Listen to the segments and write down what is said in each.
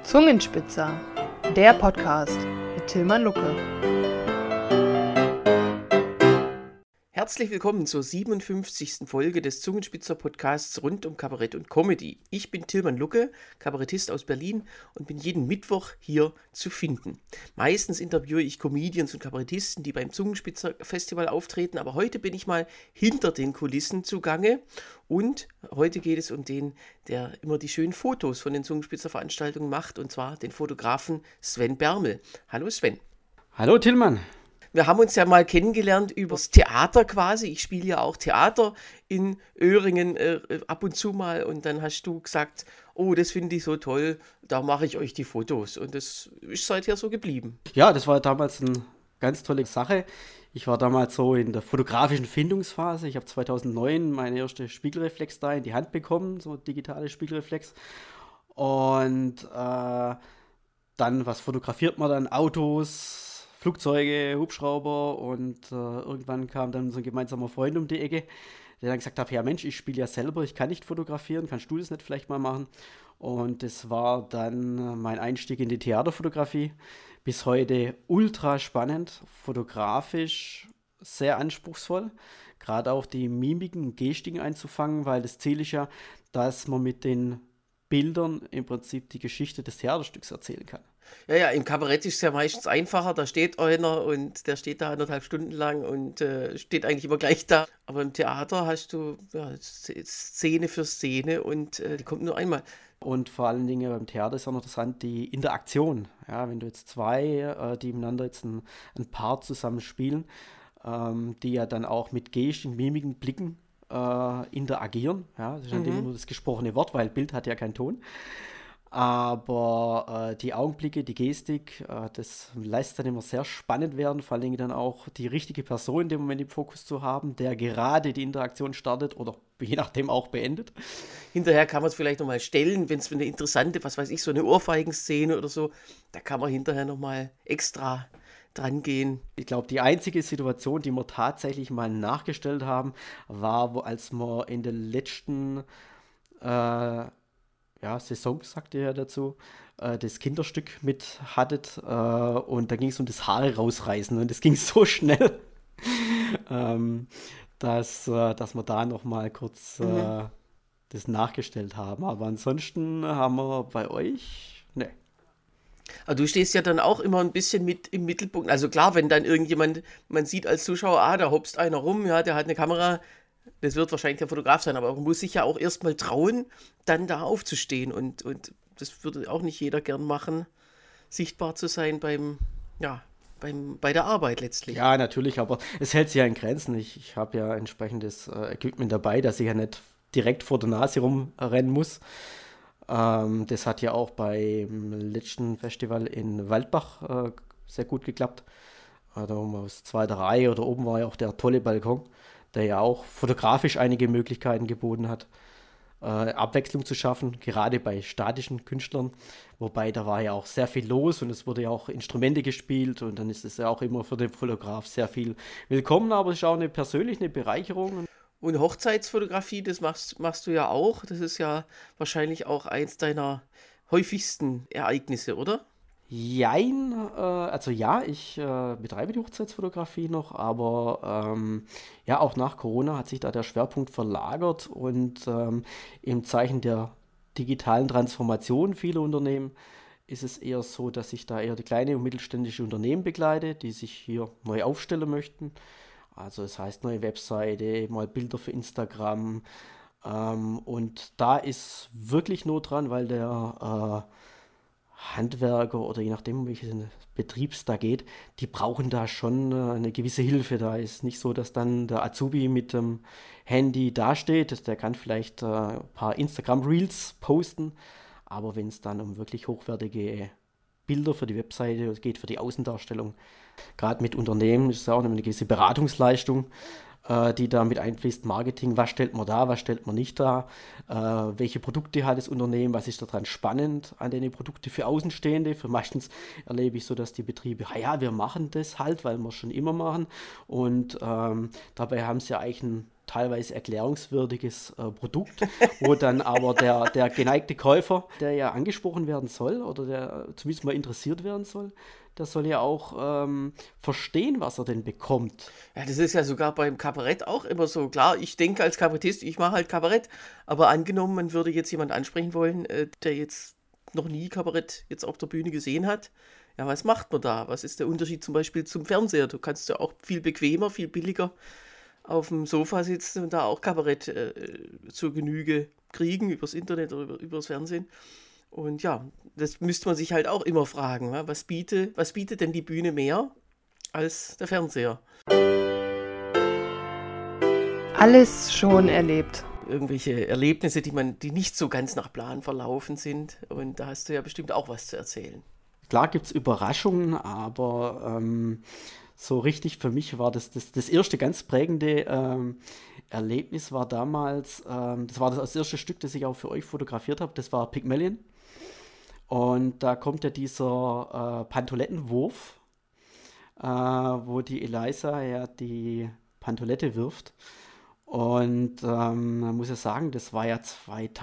Zungenspitzer, der Podcast mit Tilman Lucke. Herzlich willkommen zur 57. Folge des Zungenspitzer-Podcasts rund um Kabarett und Comedy. Ich bin Tilman Lucke, Kabarettist aus Berlin und bin jeden Mittwoch hier zu finden. Meistens interviewe ich Comedians und Kabarettisten, die beim Zungenspitzer-Festival auftreten, aber heute bin ich mal hinter den Kulissen zugange und heute geht es um den, der immer die schönen Fotos von den Zungenspitzer-Veranstaltungen macht, und zwar den Fotografen Sven Bermel. Hallo Sven. Hallo Tilman. Wir haben uns ja mal kennengelernt übers Theater quasi. Ich spiele ja auch Theater in Öhringen ab und zu mal. Und dann hast du gesagt, oh, das finde ich so toll, da mache ich euch die Fotos. Und das ist seither so geblieben. Ja, das war damals eine ganz tolle Sache. Ich war damals so in der fotografischen Findungsphase. Ich habe 2009 meine erste Spiegelreflex da in die Hand bekommen, so digitale Spiegelreflex. Und dann, was fotografiert man dann? Autos, Flugzeuge, Hubschrauber, und irgendwann kam dann so ein gemeinsamer Freund um die Ecke, der dann gesagt hat, ja Mensch, ich spiele ja selber, ich kann nicht fotografieren, kannst du das nicht vielleicht mal machen? Und das war dann mein Einstieg in die Theaterfotografie. Bis heute ultra spannend, fotografisch sehr anspruchsvoll, gerade auch die Mimiken und Gestiken einzufangen, weil das Ziel ist ja, dass man mit den Bildern im Prinzip die Geschichte des Theaterstücks erzählen kann. Ja, im Kabarett ist es ja meistens einfacher, da steht einer und der steht da 1,5 Stunden lang und steht eigentlich immer gleich da. Aber im Theater hast du Szene für Szene und die kommt nur einmal. Und vor allen Dingen beim Theater ist auch noch interessant die Interaktion. Ja, wenn du jetzt zwei, die miteinander jetzt ein Paar zusammen spielen, die ja dann auch mit Gesten, Mimiken, Blicken interagieren. Ja, das ist nicht immer nur das gesprochene Wort, weil Bild hat ja keinen Ton. Aber die Augenblicke, die Gestik, das lässt dann immer sehr spannend werden, vor allen Dingen dann auch die richtige Person in dem Moment im Fokus zu haben, der gerade die Interaktion startet oder je nachdem auch beendet. Hinterher kann man es vielleicht nochmal stellen, wenn es eine interessante, was weiß ich, so eine Ohrfeigenszene oder so, da kann man hinterher nochmal extra dran gehen. Ich glaube, die einzige Situation, die wir tatsächlich mal nachgestellt haben, war, als wir in der letzten Saison, sagte er dazu, das Kinderstück mit hattet, und da ging es um das Haare rausreißen und es ging so schnell, dass wir da nochmal kurz das nachgestellt haben. Aber ansonsten haben wir bei euch, ne. Aber du stehst ja dann auch immer ein bisschen mit im Mittelpunkt. Also klar, wenn dann irgendjemand, man sieht als Zuschauer, da hopst einer rum, ja, der hat eine Kamera, das wird wahrscheinlich der Fotograf sein, aber man muss sich ja auch erstmal trauen, dann da aufzustehen. Und das würde auch nicht jeder gern machen, sichtbar zu sein bei der Arbeit letztlich. Ja, natürlich, aber es hält sich ja in Grenzen. Ich habe ja entsprechendes Equipment dabei, dass ich ja nicht direkt vor der Nase rumrennen muss. Das hat ja auch beim letzten Festival in Waldbach sehr gut geklappt. Da waren wir aus zweiter Reihe, oder oben war ja auch der tolle Balkon, der ja auch fotografisch einige Möglichkeiten geboten hat, Abwechslung zu schaffen, gerade bei statischen Künstlern. Wobei da war ja auch sehr viel los und es wurde ja auch Instrumente gespielt, und dann ist es ja auch immer für den Fotograf sehr viel willkommen, aber es ist auch eine persönliche Bereicherung. Und Hochzeitsfotografie, das machst du ja auch. Das ist ja wahrscheinlich auch eins deiner häufigsten Ereignisse, oder? Jein, also ja, ich betreibe die Hochzeitsfotografie noch, aber auch nach Corona hat sich da der Schwerpunkt verlagert, und im Zeichen der digitalen Transformation vieler Unternehmen ist es eher so, dass ich da eher die kleine und mittelständische Unternehmen begleite, die sich hier neu aufstellen möchten. Also das heißt neue Webseite, mal Bilder für Instagram, und da ist wirklich Not dran, weil der Handwerker oder je nachdem, welchen Betriebs da geht, die brauchen da schon eine gewisse Hilfe. Da ist nicht so, dass dann der Azubi mit dem Handy dasteht. Der kann vielleicht ein paar Instagram-Reels posten, aber wenn es dann um wirklich hochwertige Bilder für die Webseite geht, für die Außendarstellung, gerade mit Unternehmen ist es auch eine gewisse Beratungsleistung, die da mit einfließt. Marketing, was stellt man da, was stellt man nicht da, welche Produkte hat das Unternehmen, was ist daran spannend an den Produkten für Außenstehende. Für meistens erlebe ich so, dass die Betriebe, wir machen das halt, weil wir es schon immer machen, und dabei haben sie ja eigentlich einen teilweise erklärungswürdiges Produkt, wo dann aber der geneigte Käufer, der ja angesprochen werden soll oder der zumindest mal interessiert werden soll, der soll ja auch verstehen, was er denn bekommt. Ja, das ist ja sogar beim Kabarett auch immer so. Klar, ich denke als Kabarettist, ich mache halt Kabarett, aber angenommen, man würde jetzt jemand ansprechen wollen, der jetzt noch nie Kabarett jetzt auf der Bühne gesehen hat. Ja, was macht man da? Was ist der Unterschied zum Beispiel zum Fernseher? Du kannst ja auch viel bequemer, viel billiger auf dem Sofa sitzen und da auch Kabarett zur Genüge kriegen, übers Internet oder übers Fernsehen. Und ja, das müsste man sich halt auch immer fragen. Ja? Was bietet denn die Bühne mehr als der Fernseher? Alles schon erlebt. Irgendwelche Erlebnisse, die nicht so ganz nach Plan verlaufen sind. Und da hast du ja bestimmt auch was zu erzählen. Klar gibt es Überraschungen, aber so richtig für mich war das erste ganz prägende Erlebnis war damals, das war das erste Stück, das ich auch für euch fotografiert habe, das war Pygmalion. Und da kommt ja dieser Pantolettenwurf, wo die Eliza ja die Pantolette wirft. Und man muss ja sagen, das war ja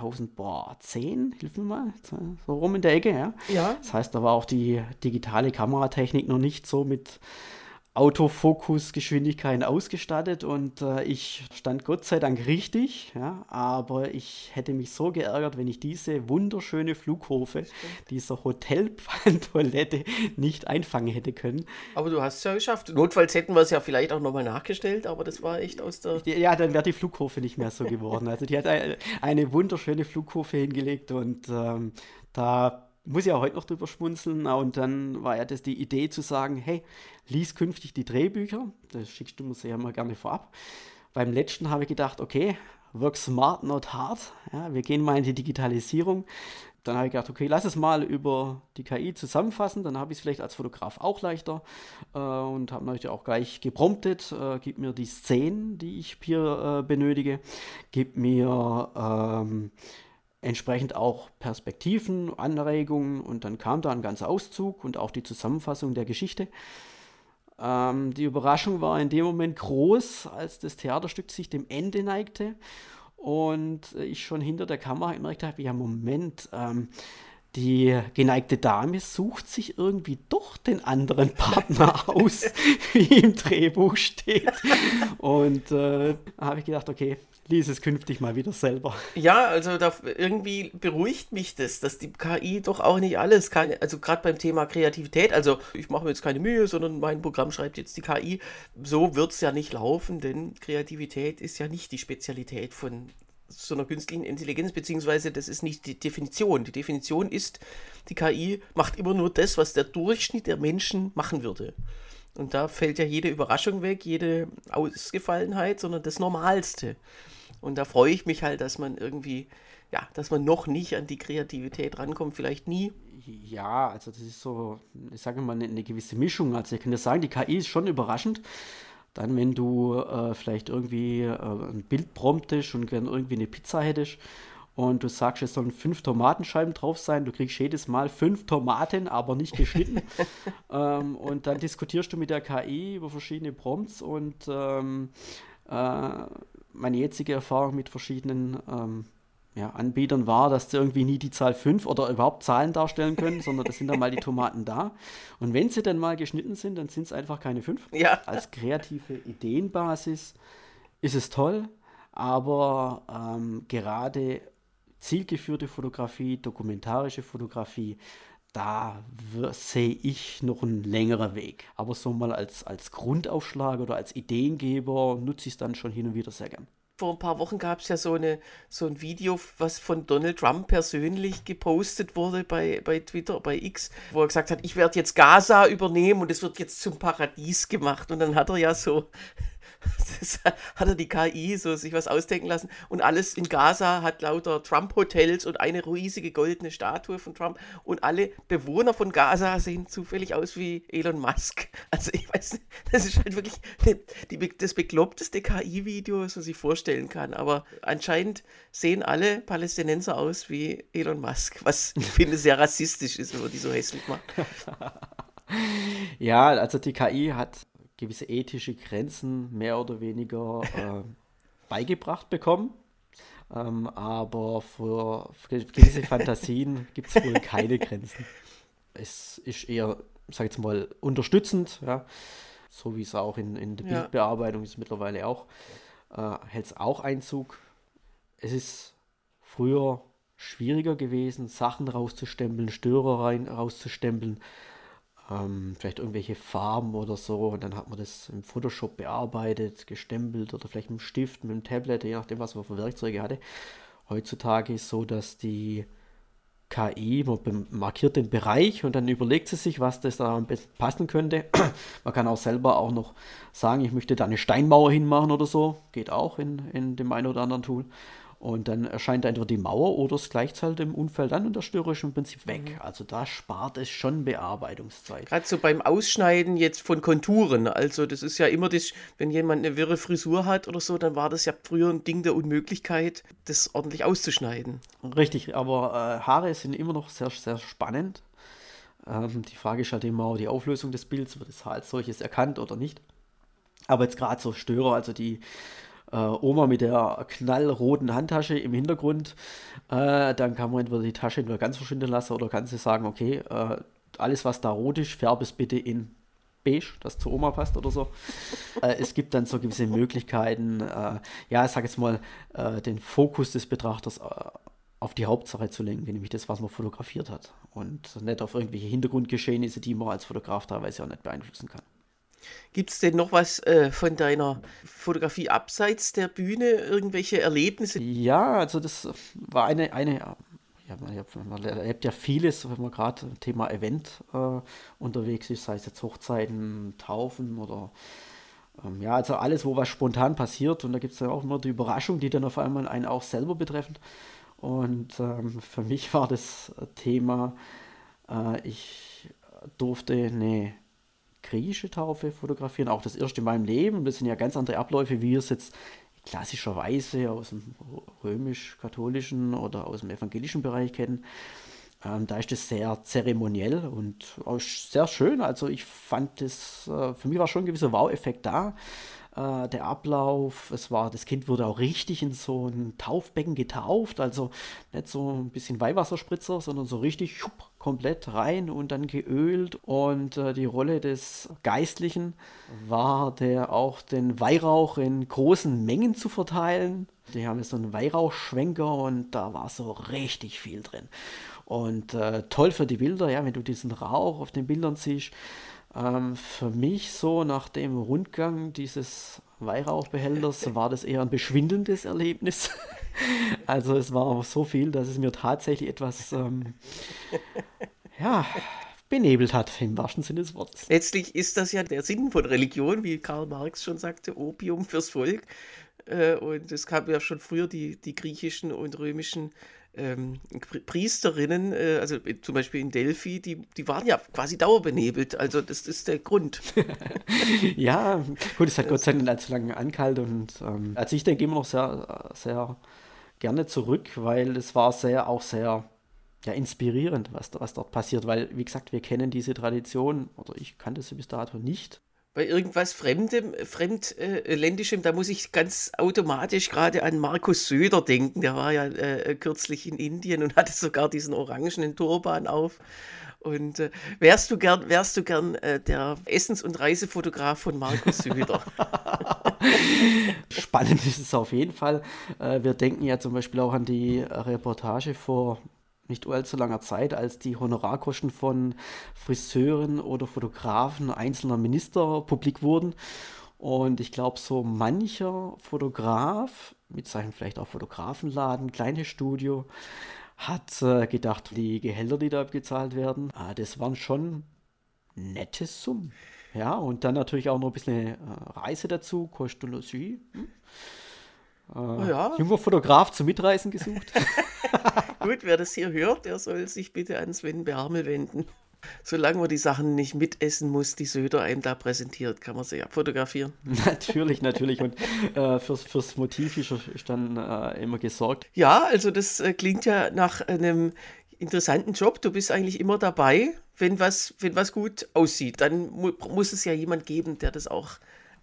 2010, hilf mir mal, so rum in der Ecke, ja. Ja. Das heißt, da war auch die digitale Kameratechnik noch nicht so mit Autofokusgeschwindigkeiten ausgestattet und ich stand Gott sei Dank richtig, ja, aber ich hätte mich so geärgert, wenn ich diese wunderschöne Flughöfe dieser Hotelpantolette nicht einfangen hätte können. Aber du hast es ja geschafft. Notfalls hätten wir es ja vielleicht auch nochmal nachgestellt, aber das war echt aus der... Ja, dann wäre die Flughöfe nicht mehr so geworden. Also die hat eine wunderschöne Flughöfe hingelegt und da muss ich auch heute noch drüber schmunzeln. Und dann war ja das die Idee zu sagen, hey, lies künftig die Drehbücher. Das schickst du mir sehr mal gerne vorab. Beim letzten habe ich gedacht, okay, work smart, not hard. Ja, wir gehen mal in die Digitalisierung. Dann habe ich gedacht, okay, lass es mal über die KI zusammenfassen. Dann habe ich es vielleicht als Fotograf auch leichter. Und habe natürlich auch gleich gepromptet. Gib mir die Szenen, die ich hier benötige. Gib mir... entsprechend auch Perspektiven, Anregungen und dann kam da ein ganzer Auszug und auch die Zusammenfassung der Geschichte. Die Überraschung war in dem Moment groß, als das Theaterstück sich dem Ende neigte und ich schon hinter der Kamera gemerkt habe, ja Moment, die geneigte Dame sucht sich irgendwie doch den anderen Partner aus, wie im Drehbuch steht. Und da habe ich gedacht, okay, lies es künftig mal wieder selber. Ja, also irgendwie beruhigt mich das, dass die KI doch auch nicht alles kann. Also gerade beim Thema Kreativität, also ich mache mir jetzt keine Mühe, sondern mein Programm schreibt jetzt die KI. So wird es ja nicht laufen, denn Kreativität ist ja nicht die Spezialität von so einer künstlichen Intelligenz, beziehungsweise das ist nicht die Definition. Die Definition ist, die KI macht immer nur das, was der Durchschnitt der Menschen machen würde. Und da fällt ja jede Überraschung weg, jede Ausgefallenheit, sondern das Normalste. Und da freue ich mich halt, dass man irgendwie, ja, dass man noch nicht an die Kreativität rankommt, vielleicht nie. Ja, also das ist so, ich sage mal, eine gewisse Mischung. Also ich kann dir sagen, die KI ist schon überraschend. Dann, wenn du vielleicht irgendwie ein Bild promptest und gerne irgendwie eine Pizza hättest und du sagst, es sollen 5 Tomatenscheiben drauf sein, du kriegst jedes Mal 5 Tomaten, aber nicht geschnitten. Und dann diskutierst du mit der KI über verschiedene Prompts und meine jetzige Erfahrung mit verschiedenen Anbietern war, dass sie irgendwie nie die Zahl 5 oder überhaupt Zahlen darstellen können, sondern das sind dann mal die Tomaten da. Und wenn sie dann mal geschnitten sind, dann sind es einfach keine 5. Ja. Als kreative Ideenbasis ist es toll, aber gerade zielgeführte Fotografie, dokumentarische Fotografie, da sehe ich noch einen längeren Weg. Aber so mal als Grundaufschlag oder als Ideengeber nutze ich es dann schon hin und wieder sehr gern. Vor ein paar Wochen gab es ja so ein Video, was von Donald Trump persönlich gepostet wurde bei Twitter, bei X, wo er gesagt hat, ich werde jetzt Gaza übernehmen und es wird jetzt zum Paradies gemacht. Und dann hat er ja so, hat er die KI so sich was ausdenken lassen und alles in Gaza hat lauter Trump-Hotels und eine riesige goldene Statue von Trump und alle Bewohner von Gaza sehen zufällig aus wie Elon Musk. Also ich weiß nicht, das ist halt wirklich das bekloppteste KI-Video, was man sich vorstellen kann, aber anscheinend sehen alle Palästinenser aus wie Elon Musk, was ich finde sehr rassistisch ist, wenn man die so hässlich macht. Ja, also die KI hat gewisse ethische Grenzen, mehr oder weniger beigebracht bekommen. Aber für gewisse Fantasien gibt es wohl keine Grenzen. Es ist eher, sag ich jetzt mal, unterstützend, ja. So wie es auch in der Bildbearbeitung ist mittlerweile auch, hält es auch Einzug. Es ist früher schwieriger gewesen, Sachen rauszustempeln, Störer rauszustempeln, vielleicht irgendwelche Farben oder so, und dann hat man das im Photoshop bearbeitet, gestempelt oder vielleicht mit dem Stift, mit dem Tablet, je nachdem, was man für Werkzeuge hatte. Heutzutage ist es so, dass die KI, man markiert den Bereich und dann überlegt sie sich, was das da am besten passen könnte. Man kann auch selber auch noch sagen, ich möchte da eine Steinmauer hinmachen oder so, geht auch in dem einen oder anderen Tool. Und dann erscheint entweder die Mauer oder es gleicht halt im Unfall dann und der Störer ist im Prinzip weg. Also da spart es schon Bearbeitungszeit. Gerade so beim Ausschneiden jetzt von Konturen. Also das ist ja immer das, wenn jemand eine wirre Frisur hat oder so, dann war das ja früher ein Ding der Unmöglichkeit, das ordentlich auszuschneiden. Richtig, aber Haare sind immer noch sehr, sehr spannend. Die Frage ist halt immer die Auflösung des Bilds, wird das Haar als solches erkannt oder nicht. Aber jetzt gerade so Störer, also die Oma mit der knallroten Handtasche im Hintergrund, dann kann man entweder die Tasche entweder ganz verschwinden lassen oder kann sie sagen, okay, alles was da rot ist, färbe es bitte in beige, das zu Oma passt oder so. Es gibt dann so gewisse Möglichkeiten, ich sage jetzt mal, den Fokus des Betrachters auf die Hauptsache zu lenken, nämlich das, was man fotografiert hat und nicht auf irgendwelche Hintergrundgeschehnisse, die man als Fotograf teilweise auch nicht beeinflussen kann. Gibt es denn noch was von deiner Fotografie abseits der Bühne, irgendwelche Erlebnisse? Ja, also das war eine man erlebt ja vieles, wenn man gerade im Thema Event unterwegs ist, sei es jetzt Hochzeiten, Taufen oder also alles, wo was spontan passiert, und da gibt es ja auch immer die Überraschung, die dann auf einmal einen auch selber betreffen. Und für mich war das Thema, ich durfte eine griechische Taufe fotografieren, auch das erste in meinem Leben. Das sind ja ganz andere Abläufe, wie wir es jetzt klassischerweise aus dem römisch-katholischen oder aus dem evangelischen Bereich kennen. Da ist das sehr zeremoniell und auch sehr schön. Also ich fand das, für mich war schon ein gewisser Wow-Effekt da. Der Ablauf, das Kind wurde auch richtig in so ein Taufbecken getauft, also nicht so ein bisschen Weihwasserspritzer, sondern so richtig komplett rein und dann geölt. Und die Rolle des Geistlichen war auch den Weihrauch in großen Mengen zu verteilen. Die haben jetzt so einen Weihrauchschwenker und da war so richtig viel drin. Und toll für die Bilder, ja, wenn du diesen Rauch auf den Bildern siehst. Für mich so nach dem Rundgang dieses Weihrauchbehälters war das eher ein beschwindelndes Erlebnis. Also es war auch so viel, dass es mir tatsächlich etwas benebelt hat, im wahrsten Sinne des Wortes. Letztlich ist das ja der Sinn von Religion, wie Karl Marx schon sagte, Opium fürs Volk. Und es gab ja schon früher die griechischen und römischen Priesterinnen, also zum Beispiel in Delphi, die waren ja quasi dauerbenebelt, also das ist der Grund. Ja, gut, es hat Gott sei Dank nicht allzu lange angehalten und also ich denke immer noch sehr, sehr gerne zurück, weil es war sehr inspirierend, was dort passiert, weil, wie gesagt, wir kennen diese Tradition, oder ich kannte sie bis dato nicht. Bei irgendwas Fremdländischem, da muss ich ganz automatisch gerade an Markus Söder denken. Der war ja kürzlich in Indien und hatte sogar diesen orangenen Turban auf. Und wärst du gern der Essens- und Reisefotograf von Markus Söder? Spannend ist es auf jeden Fall. Wir denken ja zum Beispiel auch an die Reportage vor nicht allzu langer Zeit, als die Honorarkosten von Friseuren oder Fotografen einzelner Minister publik wurden. Und ich glaube, so mancher Fotograf mit seinem vielleicht auch Fotografenladen, kleines Studio, hat gedacht, die Gehälter, die da gezahlt werden, das waren schon nette Summen. Ja, und dann natürlich auch noch ein bisschen Reise dazu, Kost und Logis. Junger Fotograf zum Mitreisen gesucht. Gut, wer das hier hört, der soll sich bitte an Sven Bärmel wenden. Solange man die Sachen nicht mitessen muss, die Söder einem da präsentiert, kann man sie ja fotografieren. Natürlich. Und fürs Motiv ist dann immer gesorgt. Ja, also das klingt ja nach einem interessanten Job. Du bist eigentlich immer dabei, wenn was gut aussieht. Dann muss es ja jemand geben, der das auch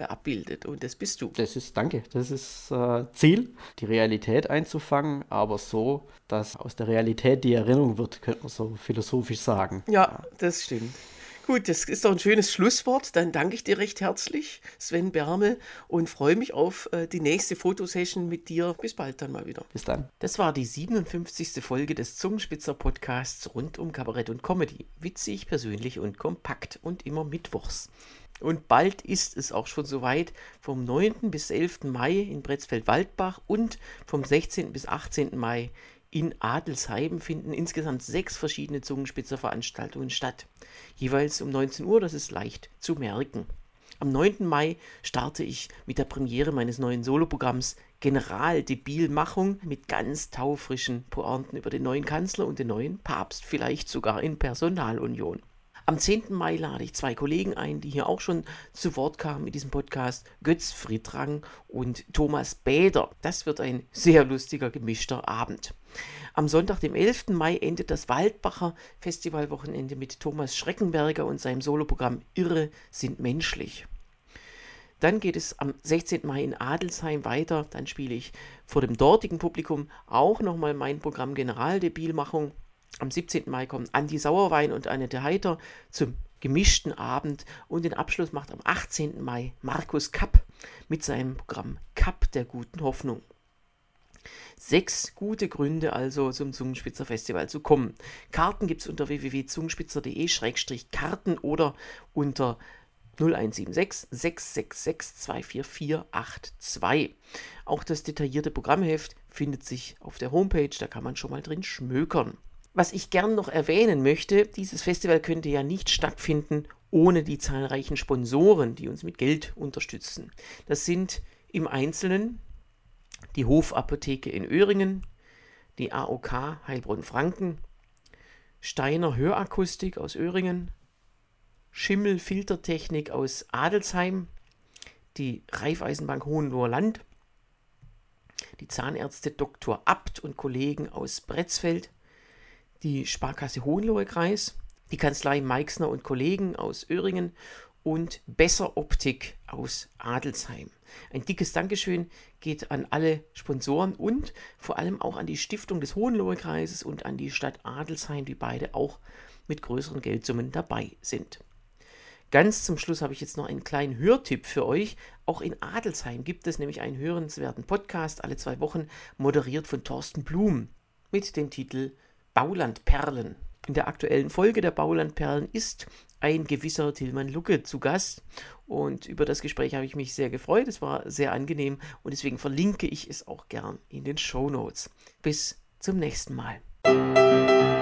abbildet. Und das bist du. Danke. Das ist Ziel, die Realität einzufangen, aber so, dass aus der Realität die Erinnerung wird, könnte man so philosophisch sagen. Ja, das stimmt. Gut, das ist doch ein schönes Schlusswort. Dann danke ich dir recht herzlich, Sven Bermel, und freue mich auf die nächste Fotosession mit dir. Bis bald dann mal wieder. Bis dann. Das war die 57. Folge des Zungenspitzer-Podcasts rund um Kabarett und Comedy. Witzig, persönlich und kompakt und immer mittwochs. Und bald ist es auch schon soweit. Vom 9. bis 11. Mai in Pretzfeld-Waldbach und vom 16. bis 18. Mai in Adelsheim finden insgesamt 6 verschiedene Zungenspitzer-Veranstaltungen statt. Jeweils um 19 Uhr, das ist leicht zu merken. Am 9. Mai starte ich mit der Premiere meines neuen Soloprogramms Generaldebilmachung mit ganz taufrischen Pointen über den neuen Kanzler und den neuen Papst, vielleicht sogar in Personalunion. Am 10. Mai lade ich 2 Kollegen ein, die hier auch schon zu Wort kamen in diesem Podcast, Götz Friedrang und Thomas Bäder. Das wird ein sehr lustiger, gemischter Abend. Am Sonntag, dem 11. Mai, endet das Waldbacher Festivalwochenende mit Thomas Schreckenberger und seinem Soloprogramm Irre sind menschlich. Dann geht es am 16. Mai in Adelsheim weiter. Dann spiele ich vor dem dortigen Publikum auch nochmal mein Programm Generaldebilmachung. Am 17. Mai kommen Andi Sauerwein und Annette Heiter zum gemischten Abend und den Abschluss macht am 18. Mai Markus Kapp mit seinem Programm Kapp der guten Hoffnung. 6 gute Gründe also zum Zungenspitzer Festival zu kommen. Karten gibt es unter www.zungenspitzer.de/Karten oder unter 0176 666 24482. Auch das detaillierte Programmheft findet sich auf der Homepage, da kann man schon mal drin schmökern. Was ich gern noch erwähnen möchte, dieses Festival könnte ja nicht stattfinden ohne die zahlreichen Sponsoren, die uns mit Geld unterstützen. Das sind im Einzelnen die Hofapotheke in Öhringen, die AOK Heilbronn-Franken, Steiner Hörakustik aus Öhringen, Schimmel Filtertechnik aus Adelsheim, die Raiffeisenbank Hohenloher Land, die Zahnärzte Dr. Abt und Kollegen aus Pretzfeld, die Sparkasse Hohenloher Kreis, die Kanzlei Meixner und Kollegen aus Öhringen und Besser Optik aus Adelsheim. Ein dickes Dankeschön geht an alle Sponsoren und vor allem auch an die Stiftung des Hohenloher Kreises und an die Stadt Adelsheim, die beide auch mit größeren Geldsummen dabei sind. Ganz zum Schluss habe ich jetzt noch einen kleinen Hörtipp für euch. Auch in Adelsheim gibt es nämlich einen hörenswerten Podcast alle 2 Wochen, moderiert von Thorsten Blum mit dem Titel Baulandperlen. In der aktuellen Folge der Baulandperlen ist ein gewisser Tilman Lucke zu Gast und über das Gespräch habe ich mich sehr gefreut. Es war sehr angenehm und deswegen verlinke ich es auch gern in den Shownotes. Bis zum nächsten Mal.